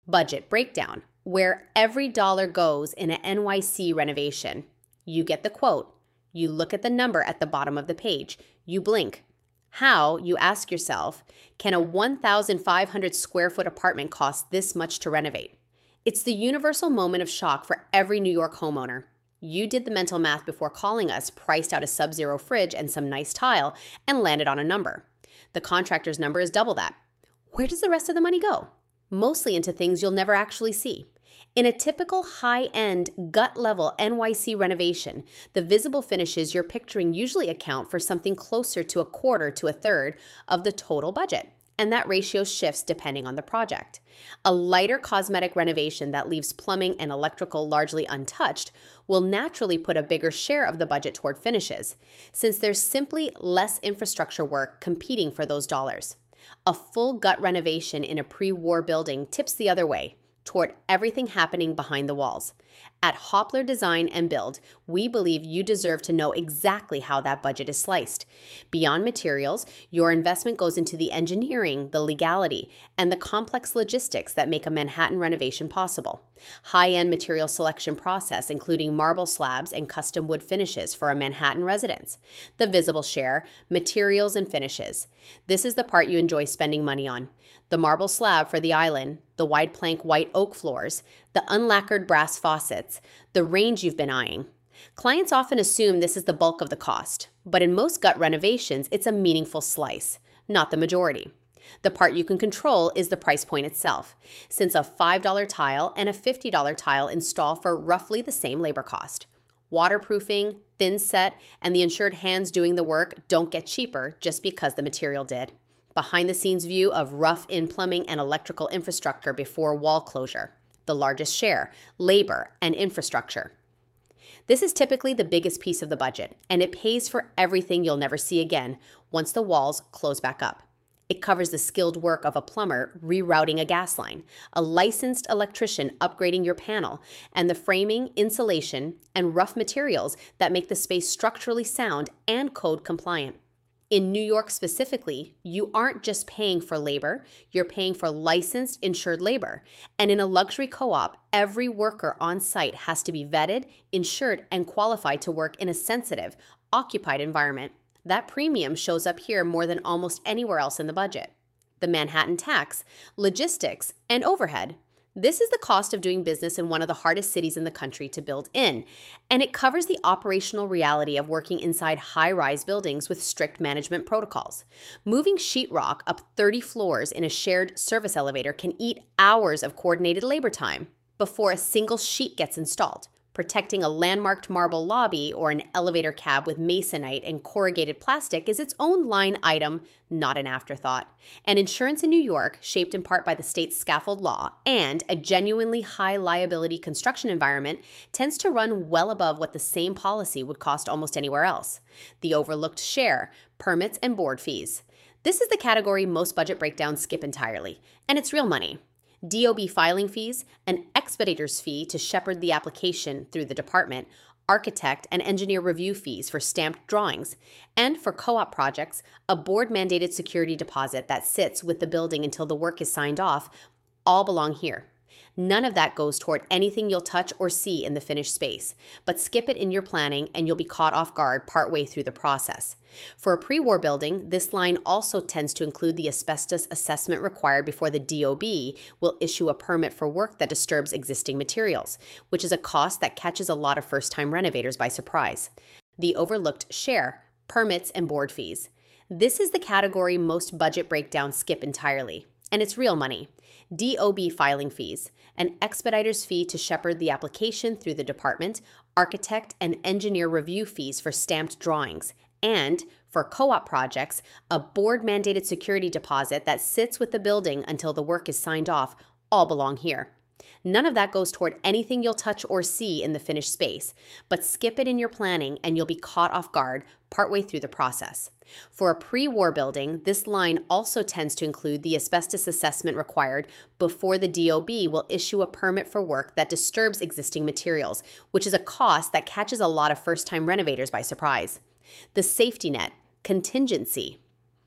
Budget breakdown, where every dollar goes in an NYC renovation. You get the quote. You look at the number at the bottom of the page. You blink. How, you ask yourself, can a 1,500 square foot apartment cost this much to renovate? It's the universal moment of shock for every New York homeowner. You did the mental math before calling us, priced out a sub-zero fridge and some nice tile, and landed on a number. The contractor's number is double that. Where does the rest of the money go? Mostly into things you'll never actually see. In a typical high-end, gut-level NYC renovation, the visible finishes you're picturing usually account for something closer to a quarter to a third of the total budget, and that ratio shifts depending on the project. A lighter cosmetic renovation that leaves plumbing and electrical largely untouched will naturally put a bigger share of the budget toward finishes, since there's simply less infrastructure work competing for those dollars. A full gut renovation in a pre-war building tips the other way, toward everything happening behind the walls. At Hoppler Design and Build, we believe you deserve to know exactly how that budget is sliced. Beyond materials, your investment goes into the engineering, the legality, and the complex logistics that make a Manhattan renovation possible. High-end material selection process, including marble slabs and custom wood finishes for a Manhattan residence. The visible share, materials and finishes. This is the part you enjoy spending money on. The marble slab for the island, the wide plank white oak floors, the unlacquered brass faucets, the range you've been eyeing. Clients often assume this is the bulk of the cost, but in most gut renovations, it's a meaningful slice, not the majority. The part you can control is the price point itself, since a $5 tile and a $50 tile install for roughly the same labor cost. Waterproofing, thin set, and the insured hands doing the work don't get cheaper just because the material did. Behind-the-scenes view of rough-in plumbing and electrical infrastructure before wall closure. The largest share, labor and infrastructure. This is typically the biggest piece of the budget, and it pays for everything you'll never see again once the walls close back up. It covers the skilled work of a plumber rerouting a gas line, a licensed electrician upgrading your panel, and the framing, insulation, and rough materials that make the space structurally sound and code compliant. In New York specifically, you aren't just paying for labor, you're paying for licensed, insured labor. And in a luxury co-op, every worker on site has to be vetted, insured, and qualified to work in a sensitive, occupied environment. That premium shows up here more than almost anywhere else in the budget. The Manhattan tax, logistics, and overhead. This is the cost of doing business in one of the hardest cities in the country to build in, and it covers the operational reality of working inside high-rise buildings with strict management protocols. Moving sheetrock up 30 floors in a shared service elevator can eat hours of coordinated labor time before a single sheet gets installed. Protecting a landmarked marble lobby or an elevator cab with masonite and corrugated plastic is its own line item, not an afterthought. And insurance in New York, shaped in part by the state's scaffold law and a genuinely high liability construction environment, tends to run well above what the same policy would cost almost anywhere else. The overlooked share, permits and board fees. This is the category most budget breakdowns skip entirely, and it's real money. DOB filing fees, an expediter's fee to shepherd the application through the department, architect and engineer review fees for stamped drawings, and for co-op projects, a board-mandated security deposit that sits with the building until the work is signed off, all belong here. None of that goes toward anything you'll touch or see in the finished space, but skip it in your planning and you'll be caught off guard partway through the process. For a pre-war building, this line also tends to include the asbestos assessment required before the DOB will issue a permit for work that disturbs existing materials, which is a cost that catches a lot of first-time renovators by surprise. The overlooked share, permits, and board fees. This is the category most budget breakdowns skip entirely, and it's real money. DOB filing fees, an expediter's fee to shepherd the application through the department, architect and engineer review fees for stamped drawings, and, for co-op projects, a board-mandated security deposit that sits with the building until the work is signed off, all belong here. None of that goes toward anything you'll touch or see in the finished space, but skip it in your planning and you'll be caught off guard partway through the process. For a pre-war building, this line also tends to include the asbestos assessment required before the DOB will issue a permit for work that disturbs existing materials, which is a cost that catches a lot of first-time renovators by surprise. The safety net, contingency.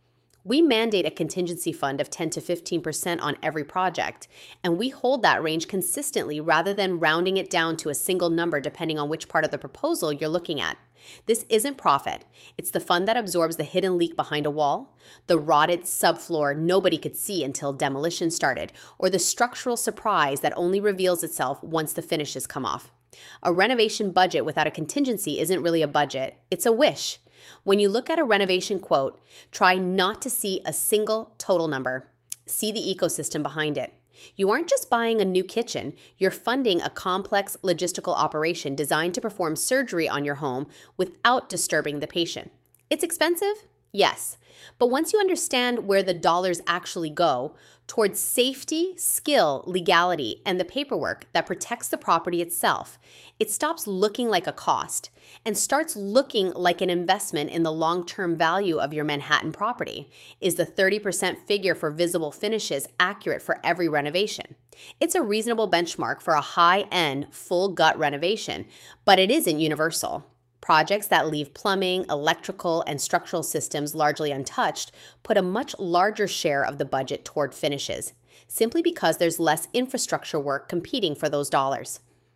We mandate a contingency fund of 10 to 15% on every project, and we hold that range consistently rather than rounding it down to a single number depending on which part of the proposal you're looking at. This isn't profit. It's the fund that absorbs the hidden leak behind a wall, the rotted subfloor nobody could see until demolition started, or the structural surprise that only reveals itself once the finishes come off. A renovation budget without a contingency isn't really a budget, it's a wish. When you look at a renovation quote, try not to see a single total number. See the ecosystem behind it. You aren't just buying a new kitchen, you're funding a complex logistical operation designed to perform surgery on your home without disturbing the patient. It's expensive? Yes. But once you understand where the dollars actually go, towards safety, skill, legality, and the paperwork that protects the property itself, it stops looking like a cost and starts looking like an investment in the long-term value of your Manhattan property. Is the 30% figure for visible finishes accurate for every renovation? It's a reasonable benchmark for a high-end, full-gut renovation, but it isn't universal. Projects that leave plumbing, electrical, and structural systems largely untouched put a much larger share of the budget toward finishes, simply because there's less infrastructure work competing for those dollars.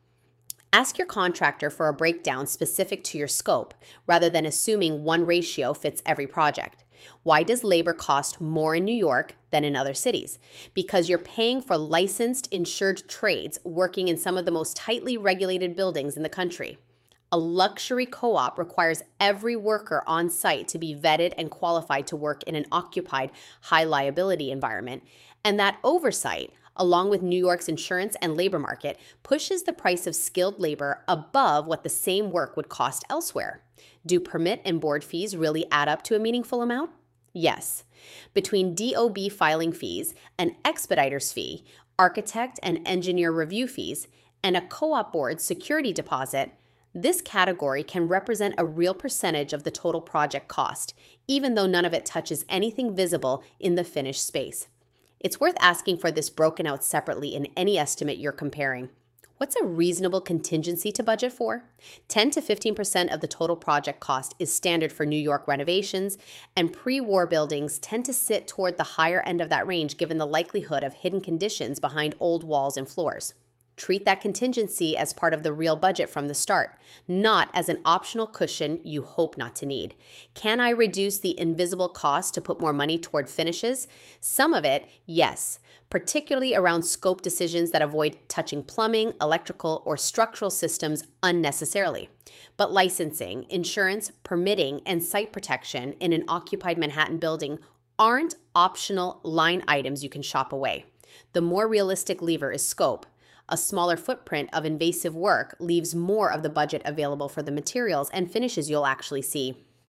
Ask your contractor for a breakdown specific to your scope, rather than assuming one ratio fits every project. Why does labor cost more in New York than in other cities? Because you're paying for licensed, insured trades working in some of the most tightly regulated buildings in the country. A luxury co-op requires every worker on site to be vetted and qualified to work in an occupied, high-liability environment, and that oversight, along with New York's insurance and labor market, pushes the price of skilled labor above what the same work would cost elsewhere. Do permit and board fees really add up to a meaningful amount? Yes. Between DOB filing fees, an expediter's fee, architect and engineer review fees, and a co-op board security deposit, this category can represent a real percentage of the total project cost, even though none of it touches anything visible in the finished space. It's worth asking for this broken out separately in any estimate you're comparing. What's a reasonable contingency to budget for? 10 to 15% of the total project cost is standard for New York renovations, and pre-war buildings tend to sit toward the higher end of that range given the likelihood of hidden conditions behind old walls and floors. Treat that contingency as part of the real budget from the start, not as an optional cushion you hope not to need. Can I reduce the invisible cost to put more money toward finishes? Some of it, yes, particularly around scope decisions that avoid touching plumbing, electrical, or structural systems unnecessarily. But licensing, insurance, permitting, and site protection in an occupied Manhattan building aren't optional line items you can shop away. The more realistic lever is scope. A smaller footprint of invasive work leaves more of the budget available for the materials and finishes you'll actually see.